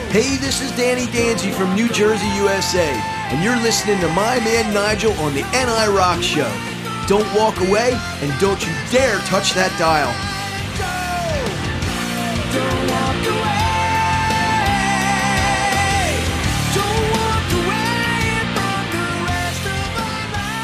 Hey, this is Danny Danzy from New Jersey, USA, and you're listening to my man Nigel on the NI Rock Show. Don't walk away, and don't you dare touch that dial. Don't walk away. Don't walk away from the rest of our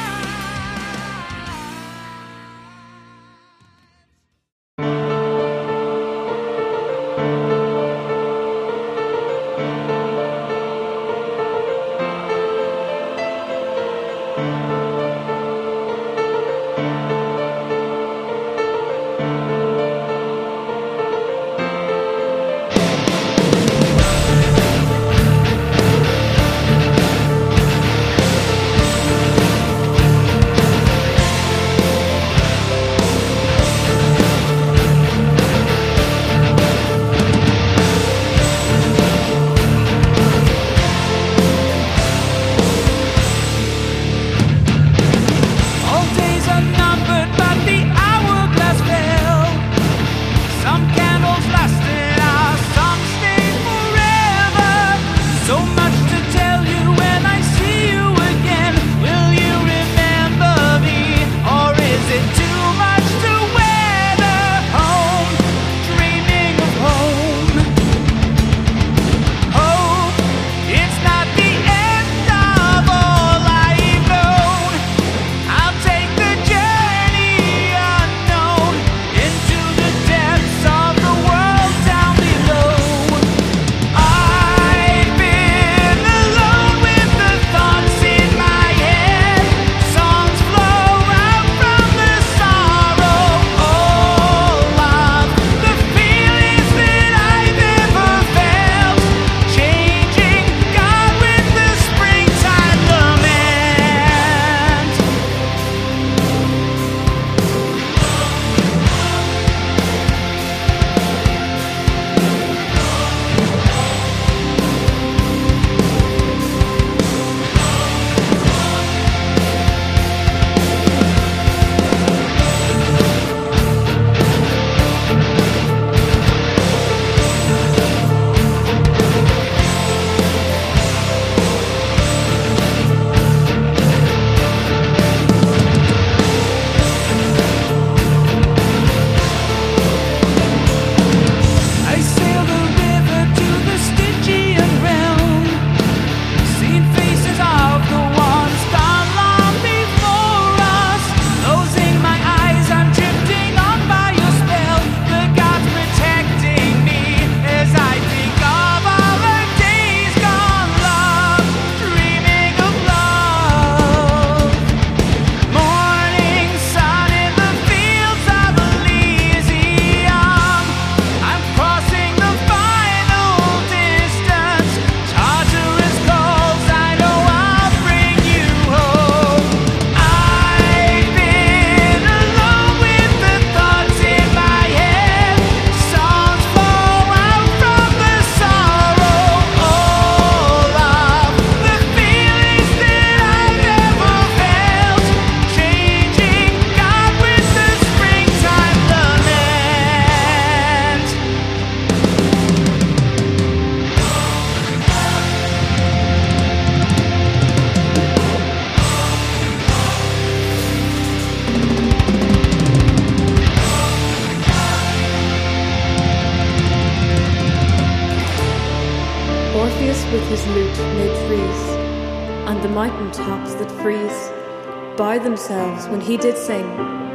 with his lute made trees, and the mountain tops that freeze bow themselves when he did sing.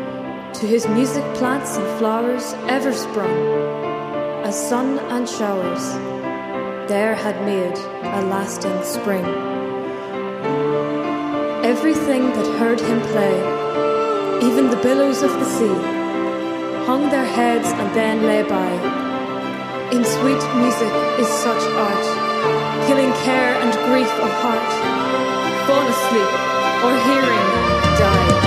To his music plants and flowers ever sprung, as sun and showers there had made a lasting spring. Everything that heard him play, even the billows of the sea, hung their heads and then lay by. In sweet music is such art, killing care and grief of heart, fall asleep or hearing die.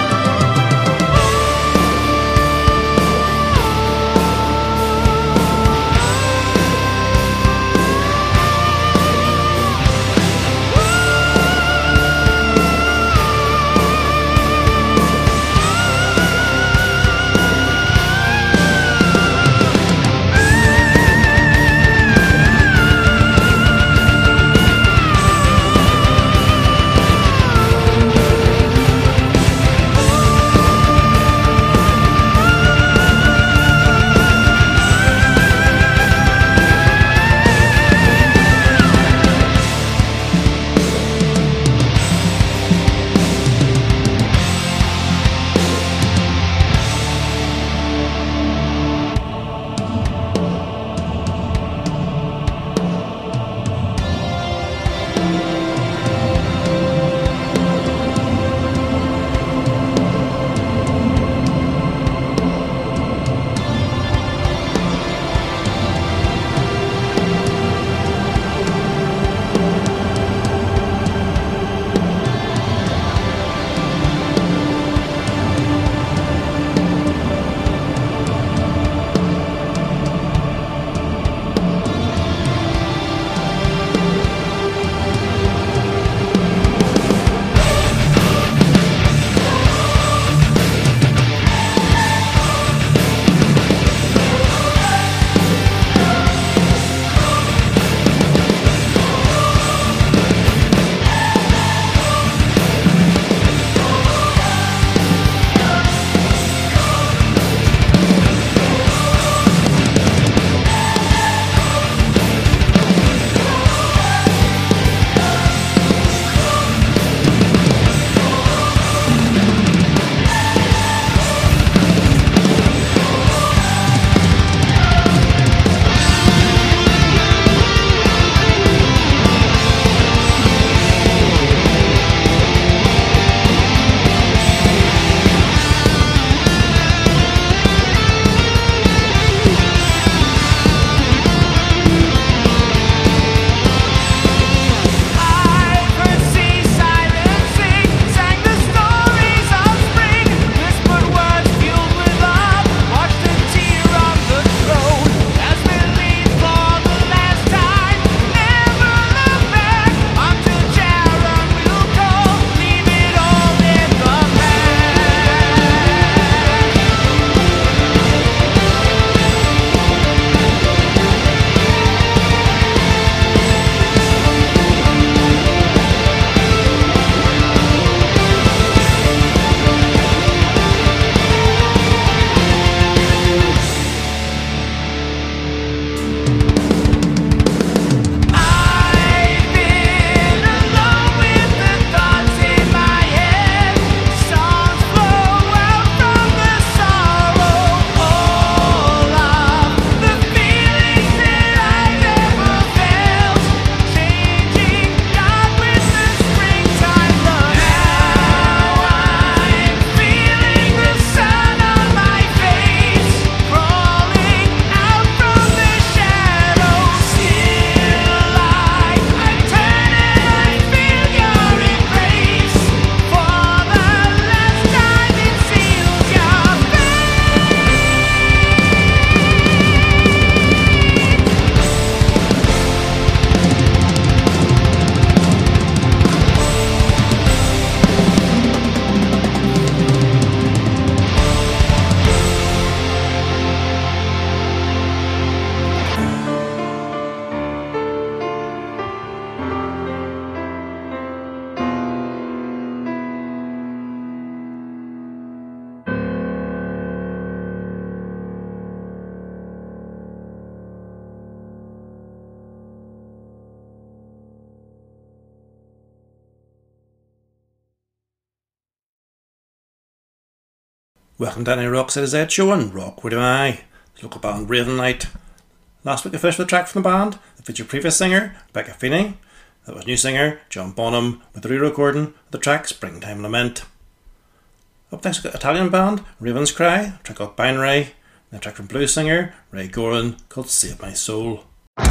Welcome to NI Rock's Ed Show on Rock Where Am I? The local band Raven Light. Last week I finished with a track from the band that featured previous singer Rebecca Feeney. That was new singer John Bonham with the re-recording of the track Springtime Lament. Up next we've got Italian band Raven's Cry, a track called Binary, and a track from blues singer Ray Goran called Save My Soul.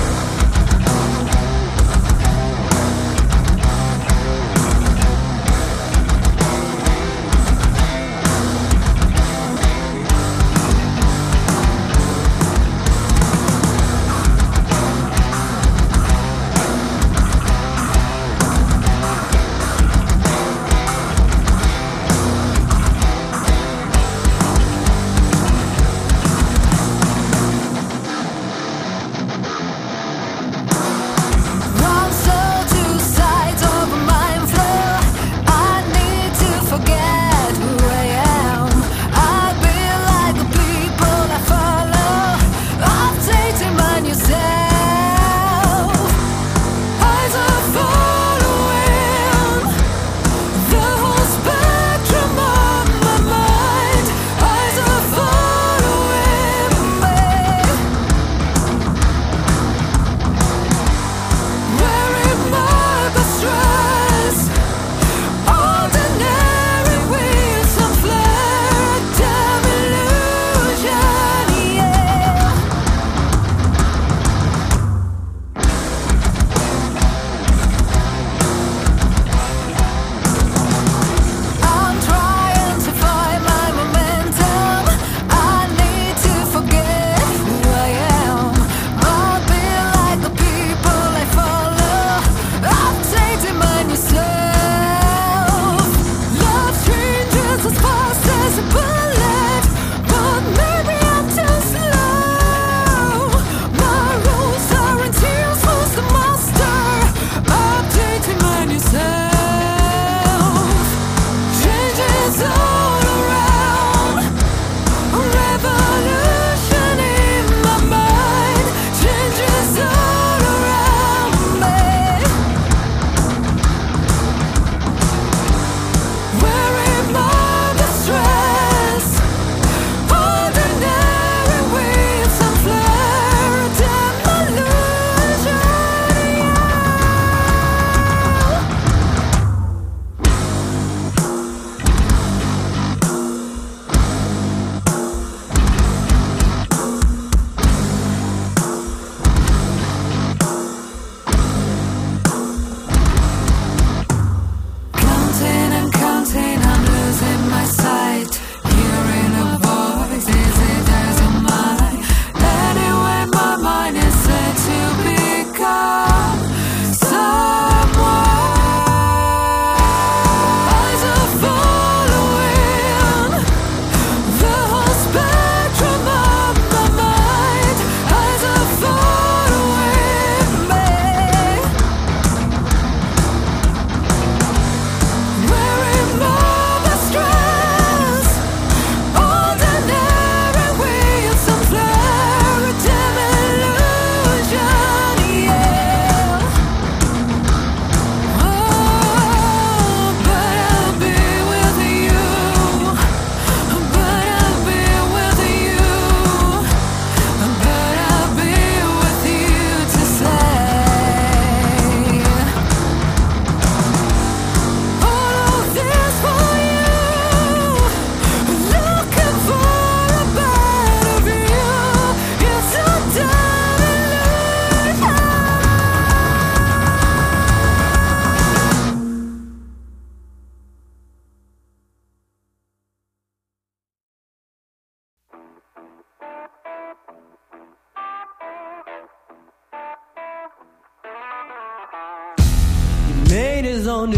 Made his own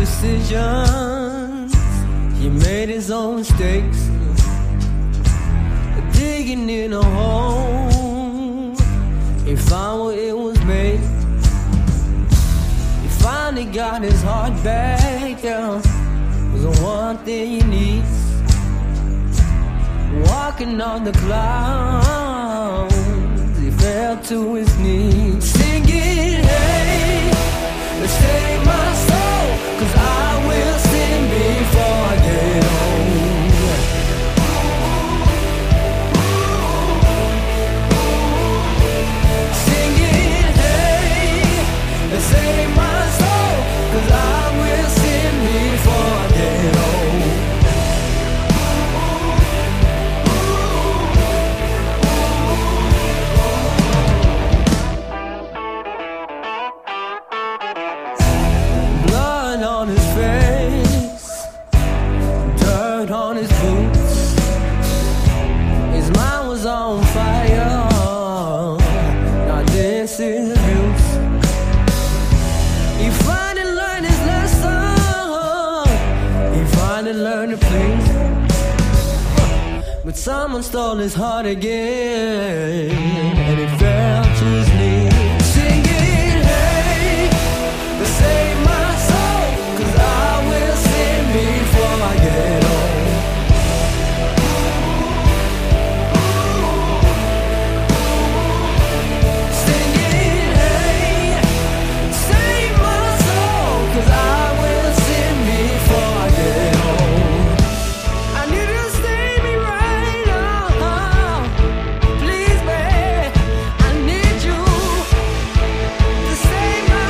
decisions, he made his own mistakes, digging in a hole, he found where it was made. He finally got his heart back, yeah, was the one thing he needs. Walking on the clouds, he fell to his knees, singing, hey, let's take my soul, 'cause I will sing before I get home. his heart again, and he fell to his knees, singing, hey, save my soul, 'cause I will sin before I get old. Singing, hey, save my soul, 'cause I will sin before I get old. I need you to save me right now, please, babe. I need you to save my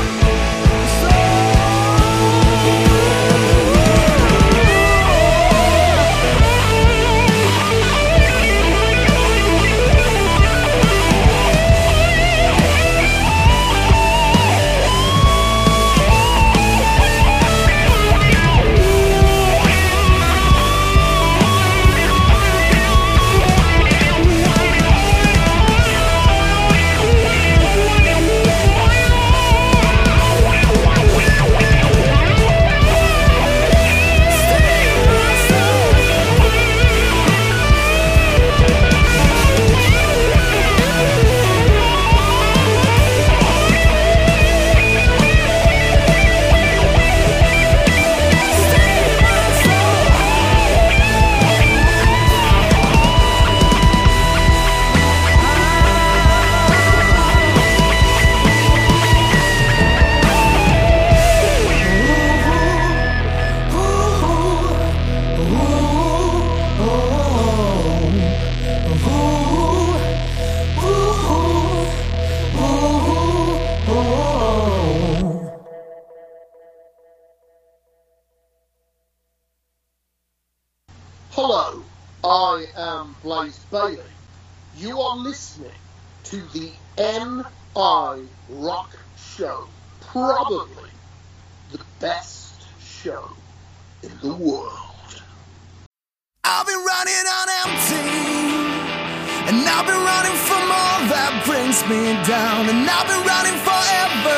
Hello, I am Blaze Bailey. You are listening to the NI Rock Show, probably the best show in the world. I've been running on empty, and I've been running from all that brings me down, and I've been running forever,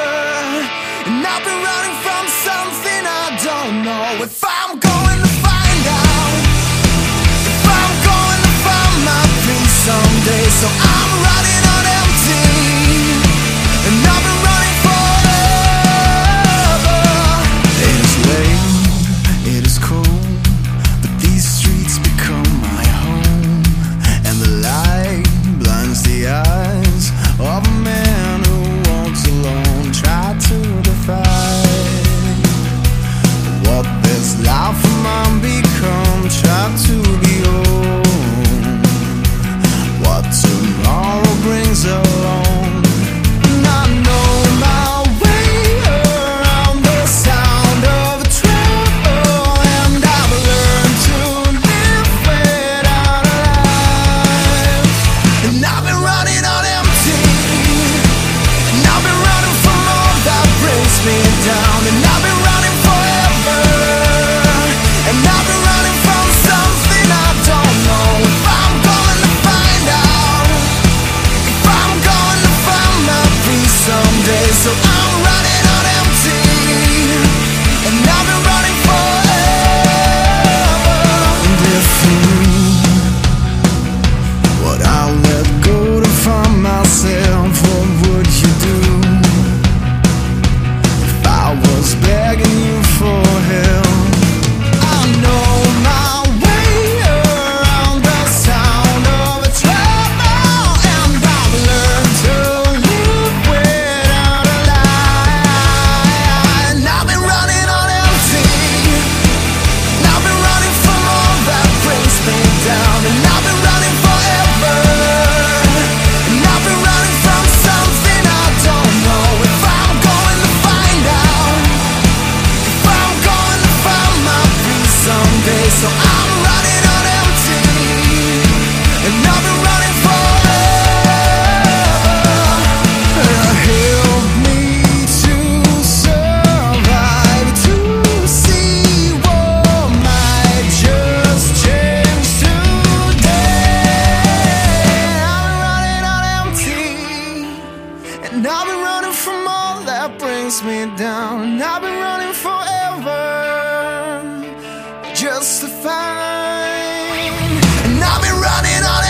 and I've been running from something I don't know if I'm going to find out, if I'm going to find my peace someday. So I'm running on empty, and I've been running forever. It is late, it is cold, but these streets become my home, and the light blinds the eyes of a man who walks alone. Try to defy what this life of mine become. Try to be home, what tomorrow brings along. And I know my way around the sound of a trouble, and I've learned to live without a life. And I've been running on empty, and I've been running from all that brings me down, and I've been running forever, and I've been running from something I don't know if I'm going to find out, if I'm going to find my peace someday. So I'm running on empty, and I've been running forever. And if you knew what I let go to find myself, what would you do? If I was begging you for help, I know my way around the sound of a trouble, and I've learned to live without a lie. And I've been running on empty, and I've been running from all that brings me down, and I've been running forever, and I've been running from something I don't know if I'm going to find out, if I'm going to find my peace someday. So I'm running on empty, and I've been running forever. Help me to survive, to see what might just change today. I've been running on empty, and I've been running from all that brings me down, and I've been running forever, just to find. And I've been running on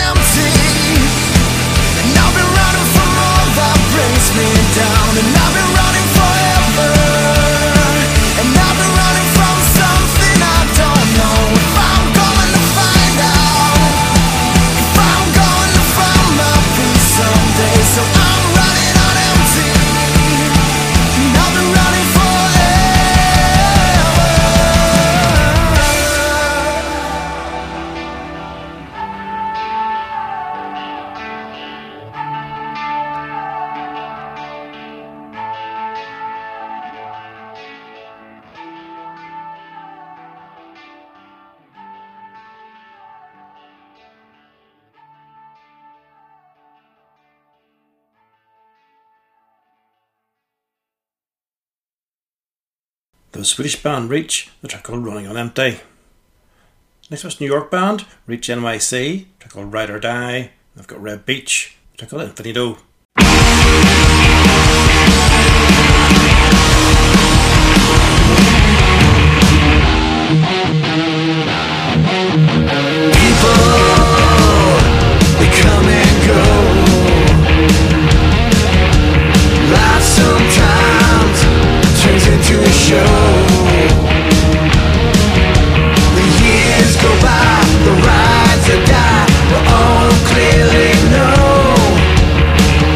The Swedish band Reach, the track called Running on Empty. Next was New York band Reach NYC, the track called Ride or Die. They've got Red Beach, the track called Infinito. Come and go. Life sometimes turns into a show. The years go by, the rides that die, we all clearly know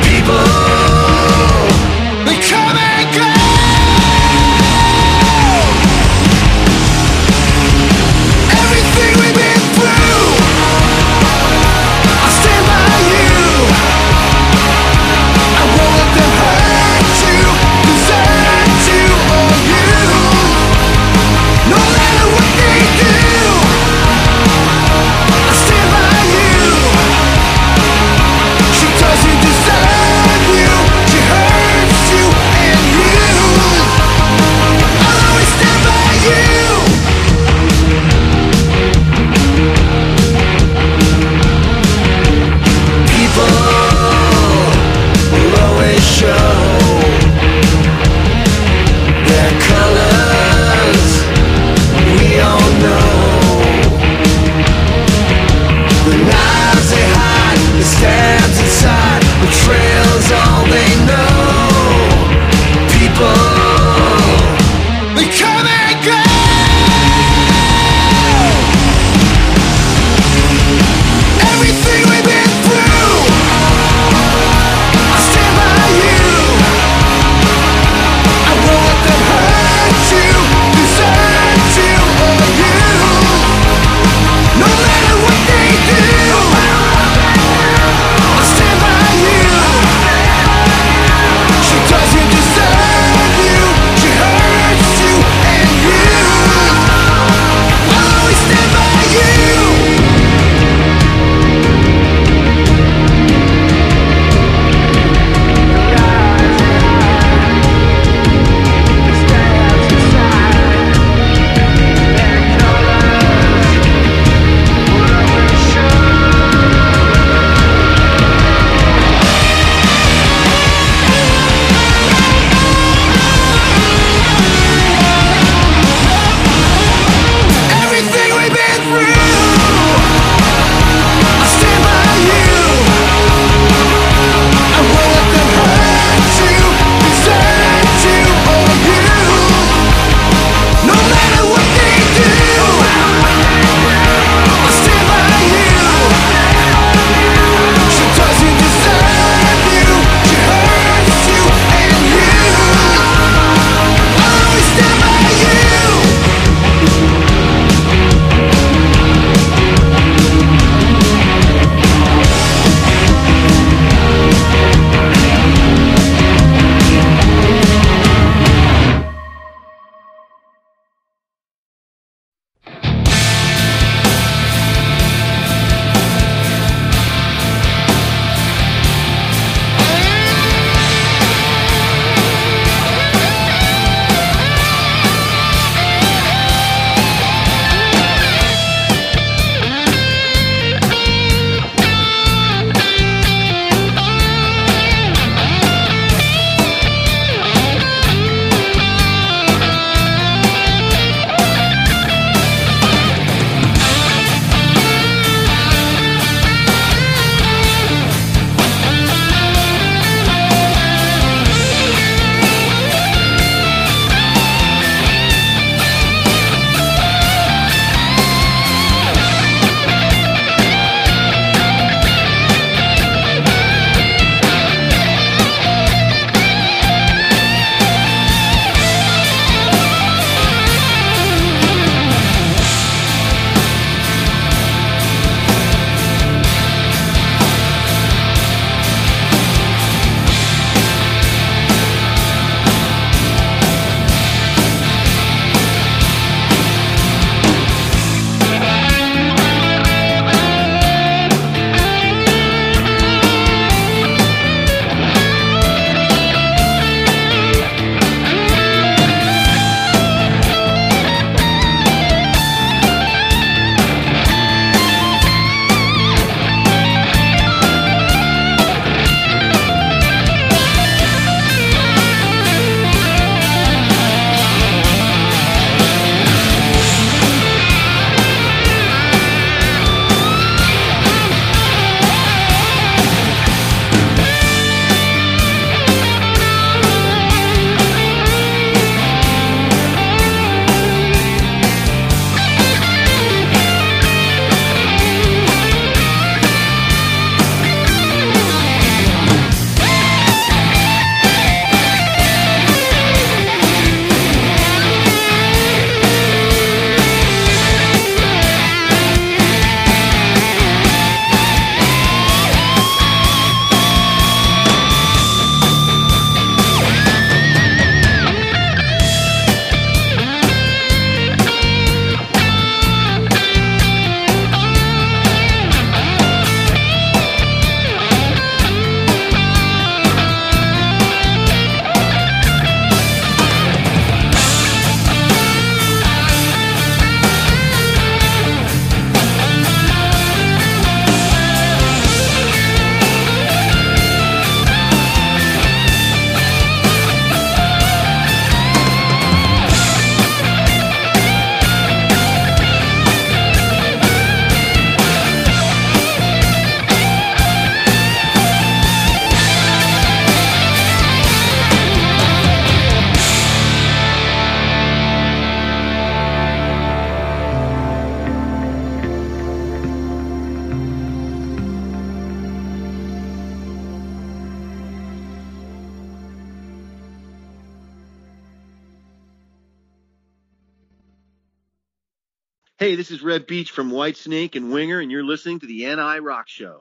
Hey, this is Red Beach from Whitesnake and Winger, and you're listening to the NI Rock Show.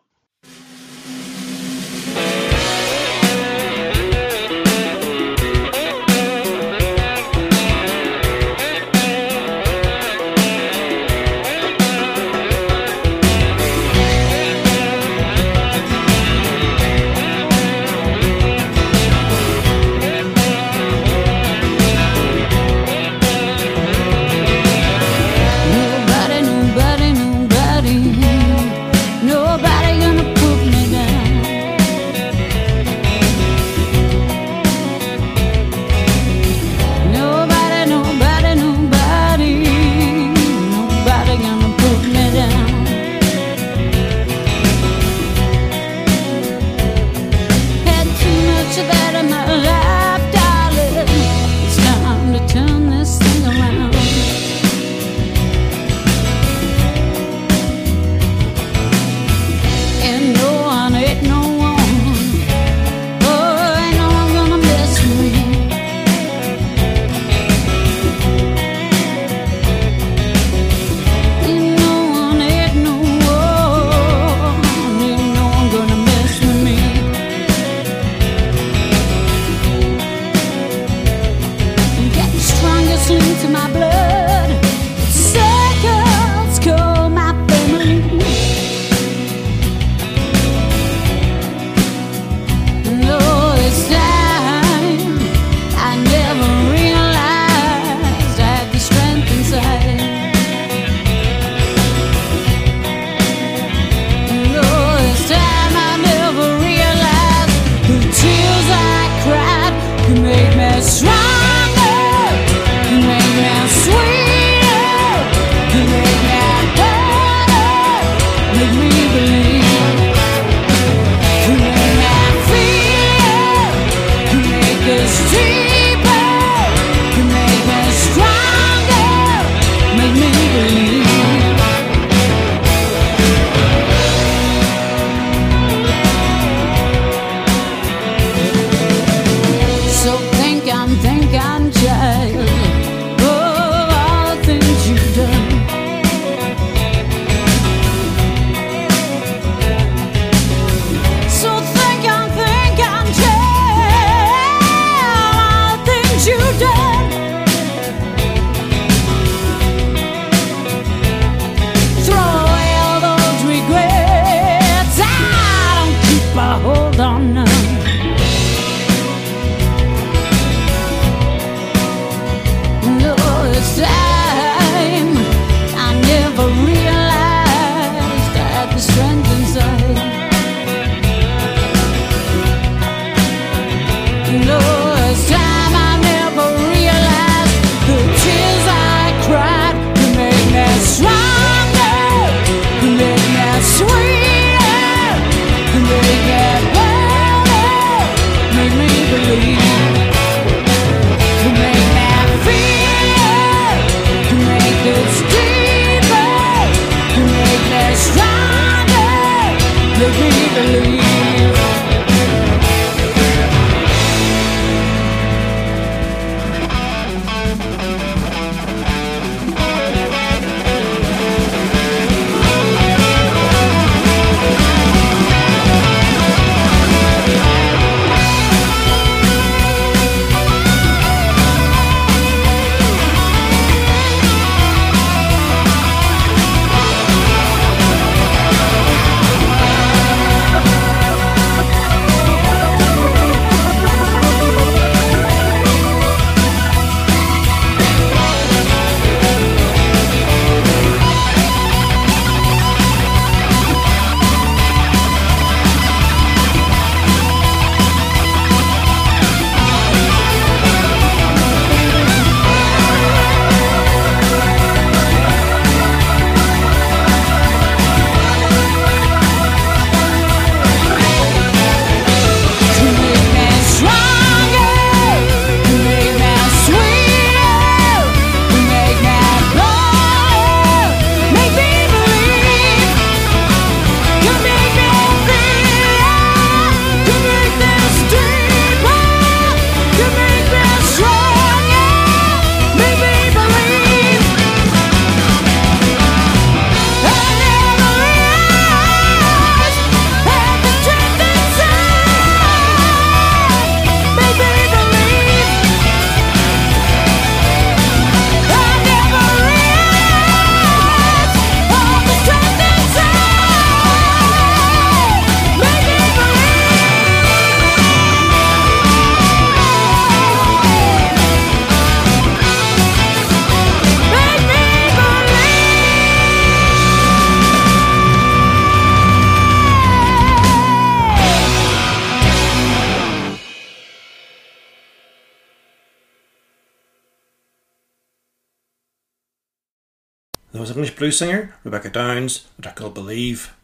There was English blues singer Rebecca Downs with her called Believe.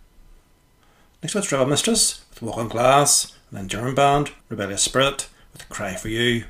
Next was Rebel Mistress with Walk on Glass, and then German band Rebellious Spirit with Cry for You.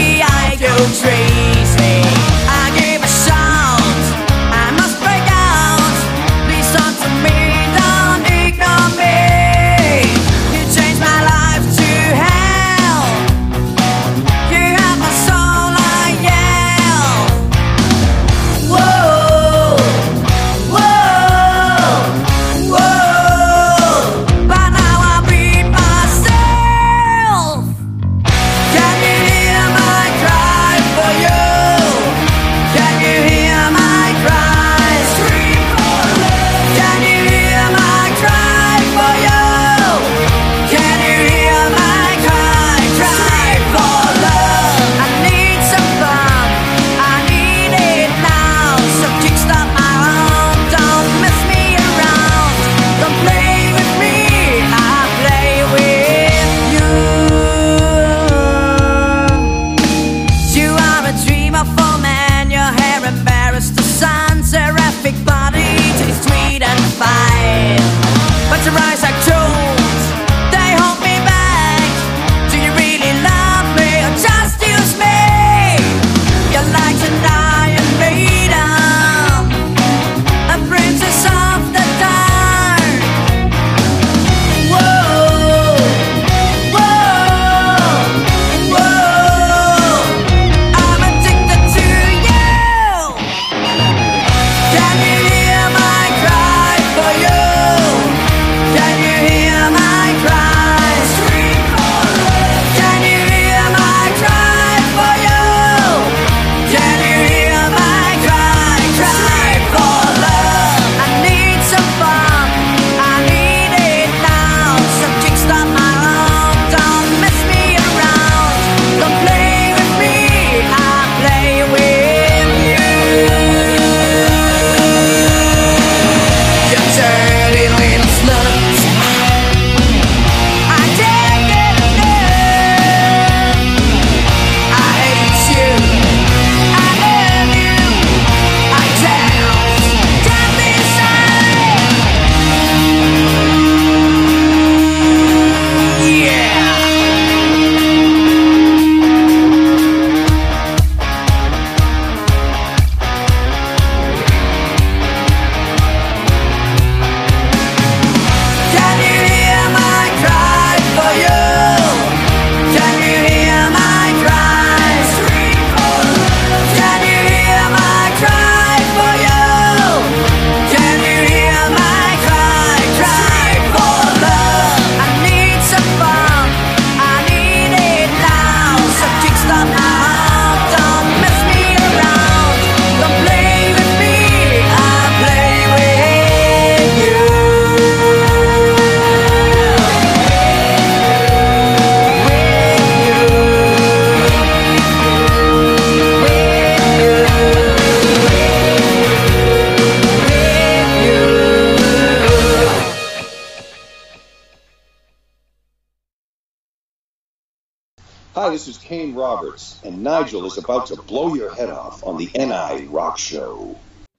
crazy. I gave a shout, I must break out. Hi, this is Kane Roberts, and Nigel is about to blow your head off on the NI Rock Show.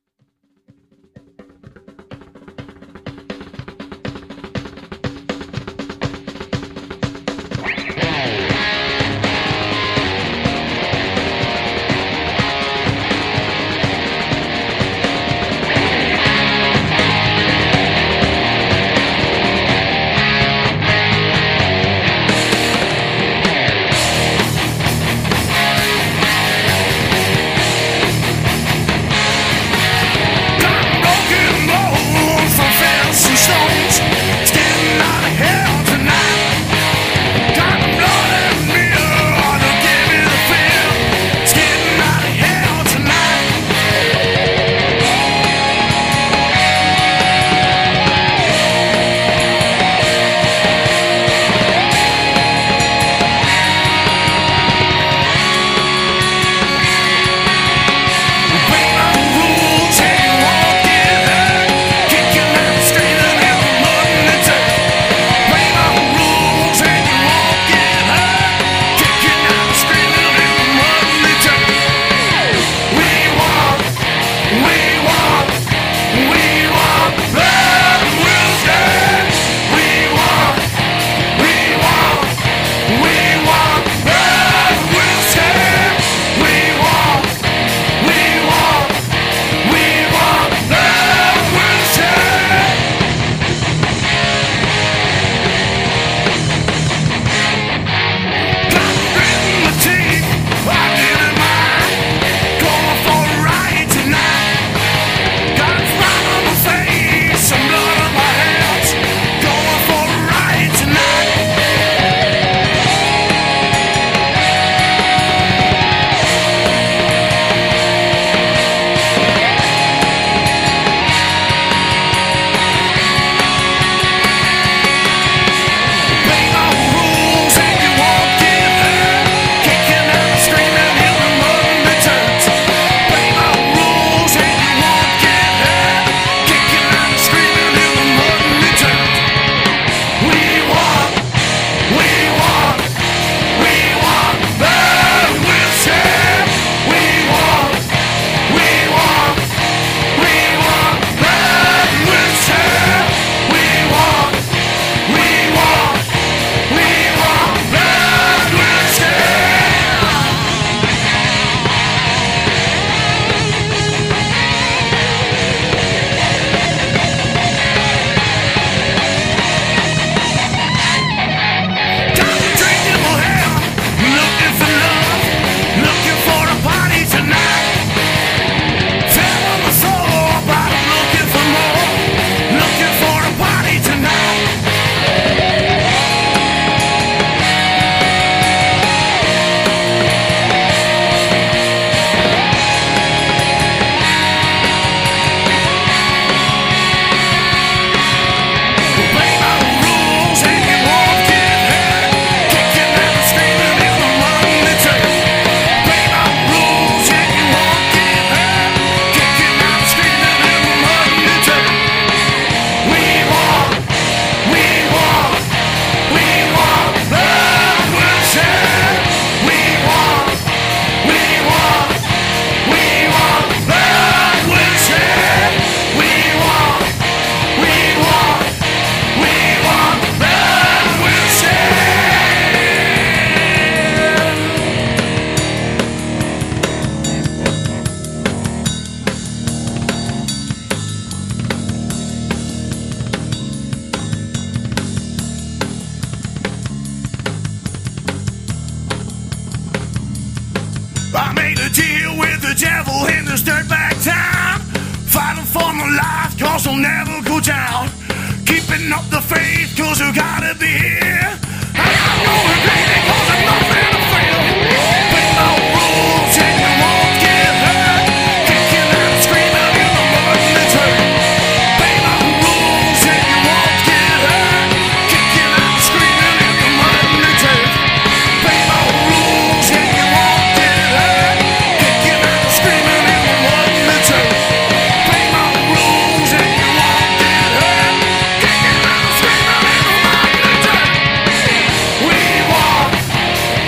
I made a deal with the devil in this dirtbag town, fighting for my life cause I'll never go down, keeping up the faith cause I gotta be here. I got no regret cause I'm nothing to feel. Break my rules and you won't get hurt, kicking and screaming in the mud and the dirt. Break my rules and you won't get hurt, kicking and screaming in the mud and the dirt. Break my rules and you won't get hurt, kicking and screaming in the mud and the dirt. Break my rules and you won't get hurt, kicking and screaming in the mud and the dirt. We walk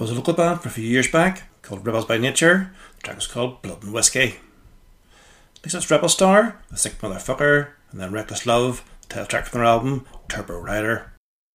was a local band for a few years back called Rebels by Nature. The track was called Blood and Whiskey. Next it's Rebel Star, The Sick Motherfucker, and then Reckless Love, the title track from their album Turbo Rider.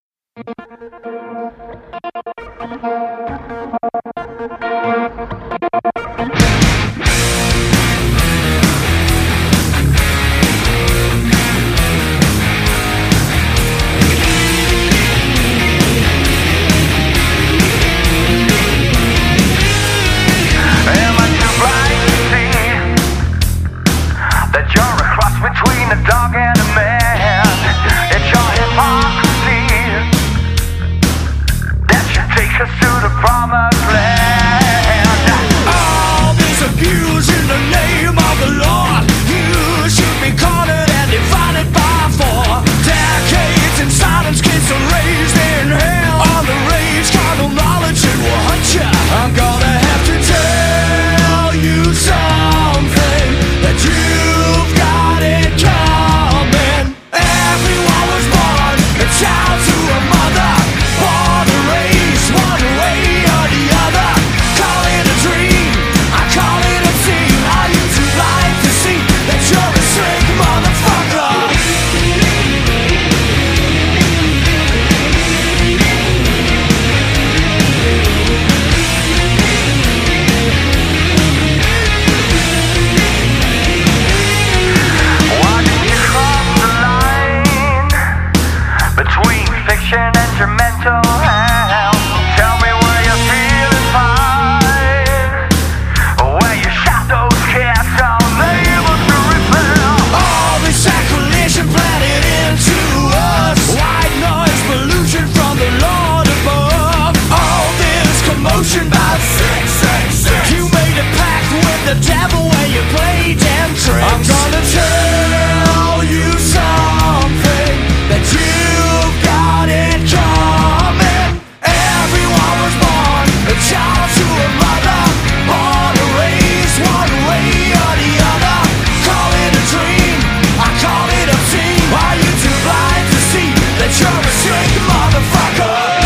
Between a dog and a man, it's your hypocrisy that should take us to the promised land. All this abuse in the name of the Lord, you should be cornered and divided by 4 decades in silence, kids are raised in hell. On the rage, carnal knowledge, it will hunt you. I'm gonna have to tell you something that you've got it coming. Everyone was born a child to a mother, born to raise one way or the other. Call it a dream, I call it a scene. Are you too blind to see that you're a sick motherfucker? Fiction and your mental health. Tell me where you're feeling fine, where your shadows cast on labels to repel. All this sacrilege planted into us, white noise pollution from the Lord above. All this commotion by 666. You made a pact with the devil when you played damn tricks. I'm gonna tell you something that you've got it coming. Everyone was born a child to a mother, born to raise one way or the other. Call it a dream, I call it obscene. Are you too blind to see that you're a sick motherfucker?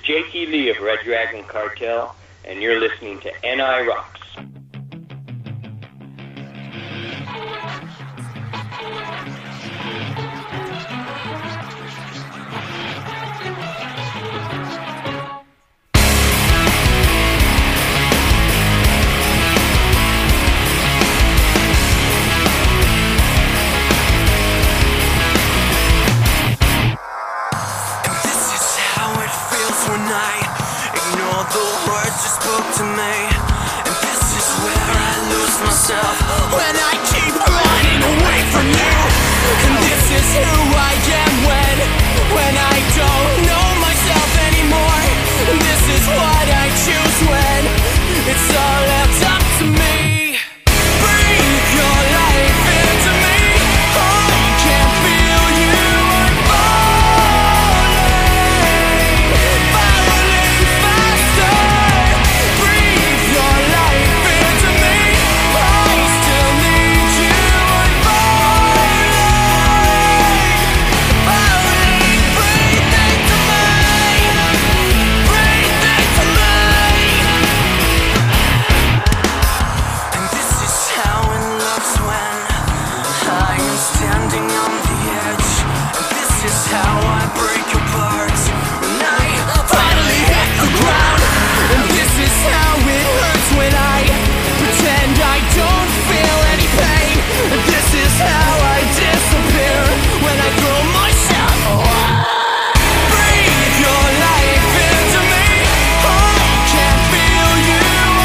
Jakey Lee of Red Dragon Cartel, and you're listening to NI Rocks. When I keep running away from you, and this is who I am when I don't know myself anymore, and this is what I choose when it's all left up to me. Breathe your life into me. I can feel you falling faster. Breathe your life into me. I still need you breathe into me. Breathe into me. And this is how it looks when I am standing on the edge. And this is how I break apart when I finally hit the ground. And this is how it hurts when I pretend I don't feel any pain. And this is how I disappear when I throw myself away. Breathe your life into me. I can feel you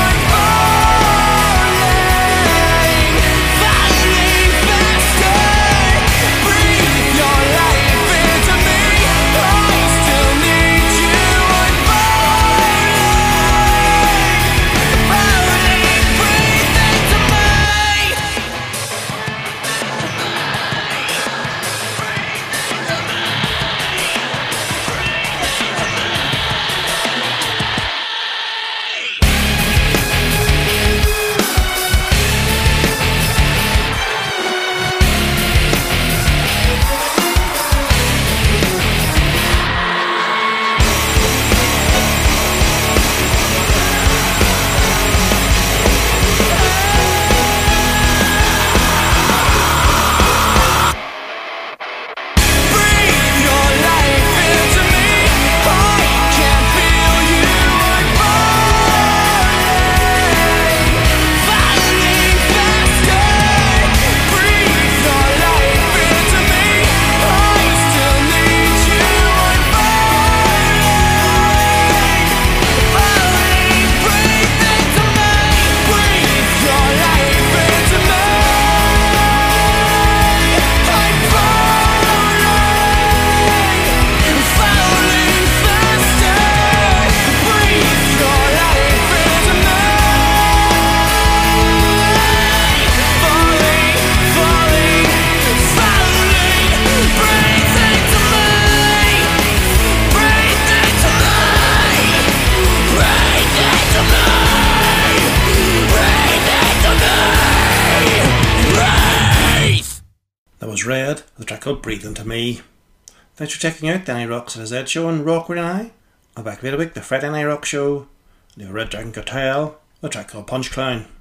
falling faster. Breathe your life into me. I still need you breathe into me. Breathe your life into me. I can feel you falling faster. Breathe your life into me. I still need you breathe into me. Breathe your life into me. I'm falling faster. Breathe your life into me. Falling, breathe into me. Breathe into me. Breathe into me. Breathe into me. Breathe. That was Red, the track called Breathe Into Me. Thanks for checking out the NI Rocks at Z show on Rock with NI. I'm back later week, the Friday NI Rock show, the Red Dragon Cartel, a track called Punch Clown.